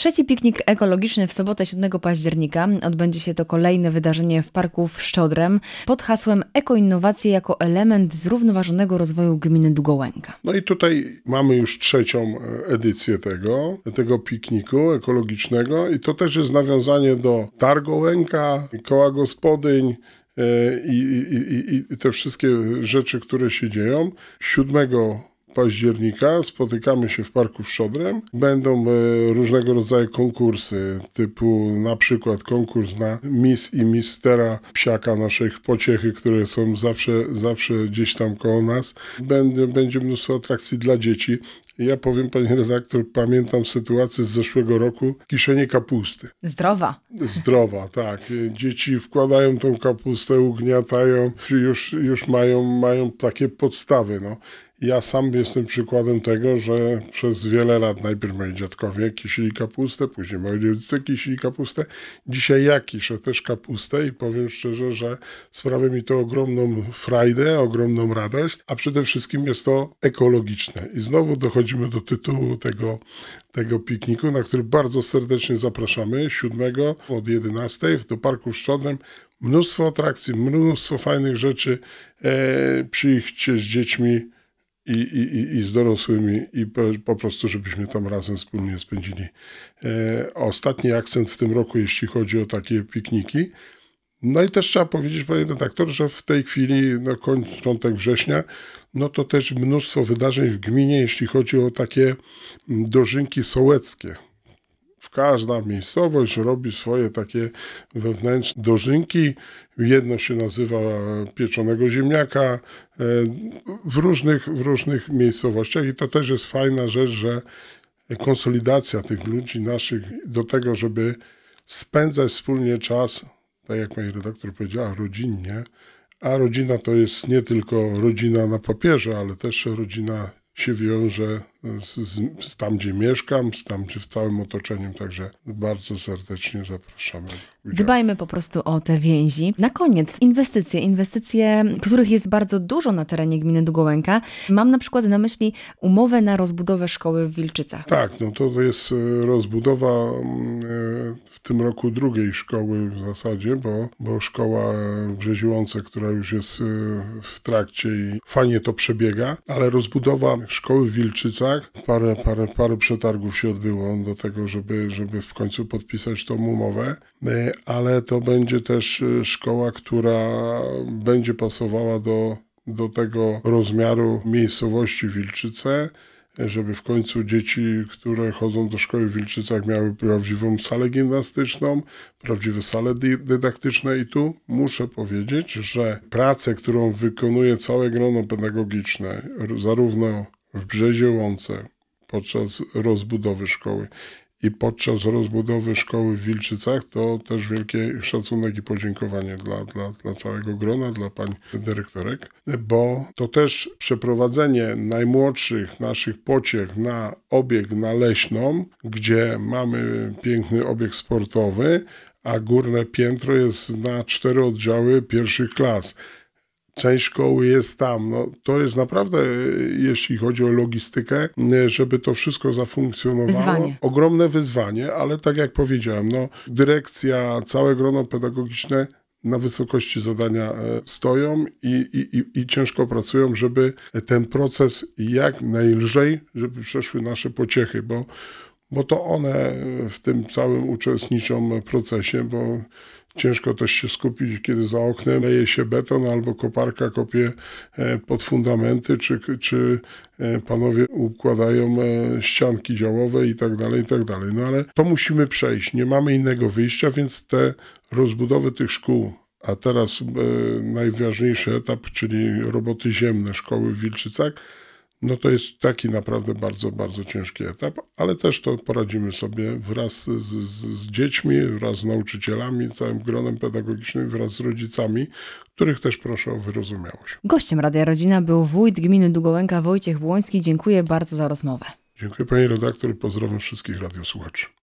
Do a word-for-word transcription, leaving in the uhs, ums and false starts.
Trzeci piknik ekologiczny w sobotę siódmego października. Odbędzie się to kolejne wydarzenie w parku w Szczodrem pod hasłem Ekoinnowacje jako element zrównoważonego rozwoju gminy Długołęka. No i tutaj mamy już trzecią edycję tego, tego pikniku ekologicznego i to też jest nawiązanie do Targołęka, koła gospodyń, I, i, i, i te wszystkie rzeczy, które się dzieją. siódmego października spotykamy się w Parku Szczodrem. Będą różnego rodzaju konkursy, typu na przykład konkurs na Miss i Mistera Psiaka, naszych pociechy, które są zawsze, zawsze gdzieś tam koło nas. Będzie, będzie mnóstwo atrakcji dla dzieci. Ja powiem, pani redaktor, pamiętam sytuację z zeszłego roku, kiszenie kapusty. Zdrowa. Zdrowa, tak. Dzieci wkładają tą kapustę, ugniatają, już, już mają, mają takie podstawy, no. Ja sam jestem przykładem tego, że przez wiele lat najpierw moi dziadkowie kisili kapustę, później moi rodzice kisili kapustę. Dzisiaj ja kiszę też kapustę i powiem szczerze, że sprawia mi to ogromną frajdę, ogromną radość, a przede wszystkim jest to ekologiczne. I znowu dochodzimy do tytułu tego, tego pikniku, na który bardzo serdecznie zapraszamy. siódmego od jedenastej do Parku Szczodrem. Mnóstwo atrakcji, mnóstwo fajnych rzeczy. E, przyjdźcie z dziećmi I, i, i z dorosłymi i po, po prostu, żebyśmy tam razem wspólnie spędzili e, ostatni akcent w tym roku, jeśli chodzi o takie pikniki. No i też trzeba powiedzieć, panie redaktor, że w tej chwili, no początek września, no to też mnóstwo wydarzeń w gminie, jeśli chodzi o takie dożynki sołeckie. Każda miejscowość robi swoje takie wewnętrzne dożynki. Jedno się nazywa pieczonego ziemniaka w różnych, w różnych miejscowościach i to też jest fajna rzecz, że konsolidacja tych ludzi naszych do tego, żeby spędzać wspólnie czas, tak jak pani redaktor powiedziała, rodzinnie, a rodzina to jest nie tylko rodzina na papierze, ale też rodzina się wiąże z, z, z tam, gdzie mieszkam, z tam, gdzie w całym otoczeniem, także bardzo serdecznie zapraszamy. Dbajmy po prostu o te więzi. Na koniec inwestycje, inwestycje, których jest bardzo dużo na terenie gminy Długołęka. Mam na przykład na myśli umowę na rozbudowę szkoły w Wilczycach. Tak, no to jest rozbudowa w tym roku drugiej szkoły w zasadzie, bo, bo szkoła w Brzeziłące, która już jest w trakcie i fajnie to przebiega, ale rozbudowa szkoły w Wilczycach, parę, parę, parę przetargów się odbyło do tego, żeby, żeby w końcu podpisać tą umowę, ale to będzie też szkoła, która będzie pasowała do, do tego rozmiaru miejscowości Wilczyce, żeby w końcu dzieci, które chodzą do szkoły w Wilczycach, miały prawdziwą salę gimnastyczną, prawdziwe sale dydaktyczne i tu muszę powiedzieć, że pracę, którą wykonuje całe grono pedagogiczne, zarówno w Brzeziołące podczas rozbudowy szkoły i podczas rozbudowy szkoły w Wilczycach, to też wielki szacunek i podziękowanie dla, dla, dla całego grona, dla pań dyrektorek, bo to też przeprowadzenie najmłodszych naszych pociech na obieg na Leśną, gdzie mamy piękny obieg sportowy, a górne piętro jest na cztery oddziały pierwszych klas. Część szkoły jest tam. No, to jest naprawdę, jeśli chodzi o logistykę, żeby to wszystko zafunkcjonowało. Wyzwanie. Ogromne wyzwanie, ale tak jak powiedziałem, no, dyrekcja, całe grono pedagogiczne na wysokości zadania stoją i, i, i ciężko pracują, żeby ten proces jak najlżej, żeby przeszły nasze pociechy, bo, bo to one w tym całym uczestniczą procesie, bo ciężko też się skupić, kiedy za oknem leje się beton albo koparka kopie pod fundamenty, czy, czy panowie układają ścianki działowe i tak dalej, i tak dalej. No ale to musimy przejść. Nie mamy innego wyjścia, więc te rozbudowy tych szkół, a teraz najważniejszy etap, czyli roboty ziemne szkoły w Wilczycach, no to jest taki naprawdę bardzo, bardzo ciężki etap, ale też to poradzimy sobie wraz z, z, z dziećmi, wraz z nauczycielami, całym gronem pedagogicznym, wraz z rodzicami, których też proszę o wyrozumiałość. Gościem Radia Rodzina był wójt gminy Długołęka Wojciech Błoński. Dziękuję bardzo za rozmowę. Dziękuję pani redaktor i pozdrawiam wszystkich radiosłuchaczy.